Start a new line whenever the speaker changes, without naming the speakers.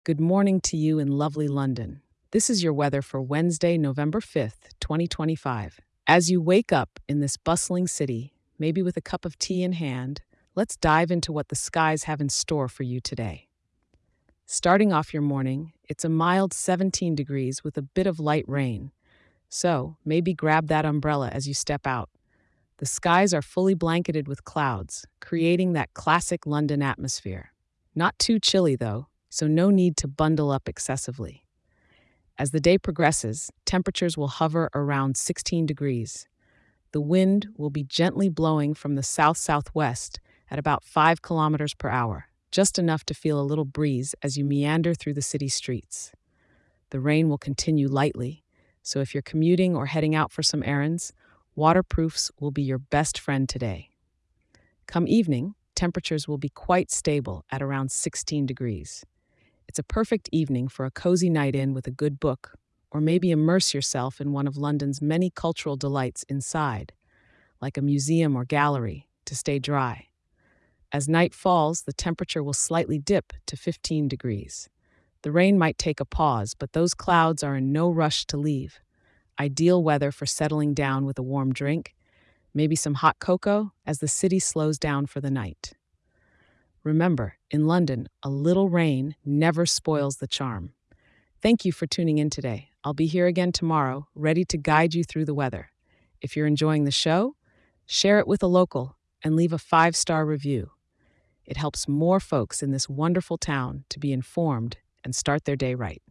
Good morning to you in lovely London. This is your weather for Wednesday, November 5th, 2025. As you wake up in this bustling city, maybe with a cup of tea in hand, let's dive into what the skies have in store for you today. Starting off your morning, it's a mild 17 degrees with a bit of light rain, so maybe grab that umbrella as you step out. The skies are fully blanketed with clouds, creating that classic London atmosphere. Not too chilly, though, so no need to bundle up excessively. As the day progresses, temperatures will hover around 16 degrees. The wind will be gently blowing from the south southwest at about 5 kilometers per hour, just enough to feel a little breeze as you meander through the city streets. The rain will continue lightly, so if you're commuting or heading out for some errands, waterproofs will be your best friend today. Come evening, temperatures will be quite stable at around 16 degrees. It's a perfect evening for a cozy night in with a good book, or maybe immerse yourself in one of London's many cultural delights inside, like a museum or gallery, to stay dry. As night falls, the temperature will slightly dip to 15 degrees. The rain might take a pause, but those clouds are in no rush to leave. Ideal weather for settling down with a warm drink, maybe some hot cocoa, as the city slows down for the night. Remember, in London, a little rain never spoils the charm. Thank you for tuning in today. I'll be here again tomorrow, ready to guide you through the weather. If you're enjoying the show, share it with a local and leave a 5-star review. It helps more folks in this wonderful town to be informed and start their day right.